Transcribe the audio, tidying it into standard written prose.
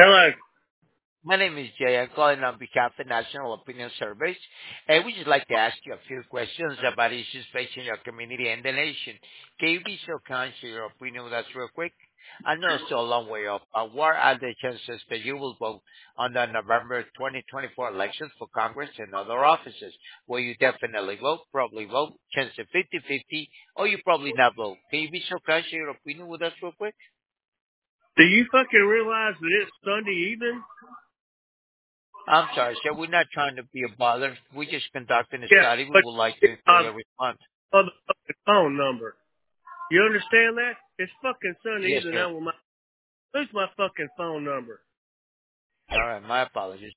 Hello. My name is Jay. I'm calling on behalf of National Opinion Surveys, and we just like to ask you a few questions about issues facing your community and the nation. Can you be so kind to your opinion with us real quick? I know it's still a long way off, but what are the chances that you will vote on the November 2024 elections for Congress and other offices? Will you definitely vote, probably vote, chance of 50-50, or you probably not vote? Can you be so kind to your opinion with us real quick? Do you fucking realize that it's Sunday evening? I'm sorry, sir. We're not trying to be a bother. We're just conducting a Yeah, study. We but would like to it's hear your response. motherfucking phone number. You understand that? It's fucking Sunday Yes, evening. sir. Who's my fucking phone number? All right. My apologies.